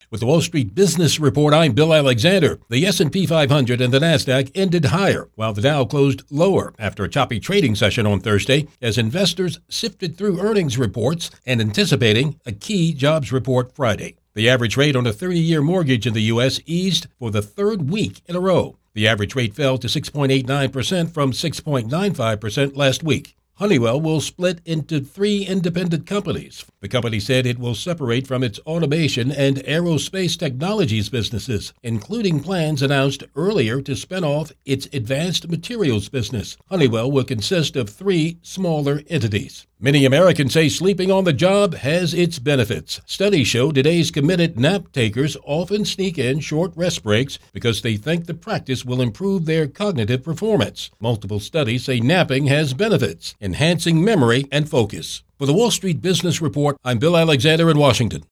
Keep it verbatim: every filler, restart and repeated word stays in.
With the Wall Street Business Report, I'm Bill Alexander. The S and P five hundred and the NASDAQ ended higher, while the Dow closed lower after a choppy trading session on Thursday as investors sifted through earnings reports and anticipating a key jobs report Friday. The average rate on a thirty-year mortgage in the U S eased for the third week in a row. The average rate fell to six point eight nine percent from six point nine five percent last week. Honeywell will split into three independent companies. The company said it will separate from its automation and aerospace technologies businesses, including plans announced earlier to spin off its advanced materials business. Honeywell will consist of three smaller entities. Many Americans say sleeping on the job has its benefits. Studies show today's committed nap takers often sneak in short rest breaks because they think the practice will improve their cognitive performance. Multiple studies say napping has benefits, enhancing memory and focus. For the Wall Street Business Report, I'm Bill Alexander in Washington.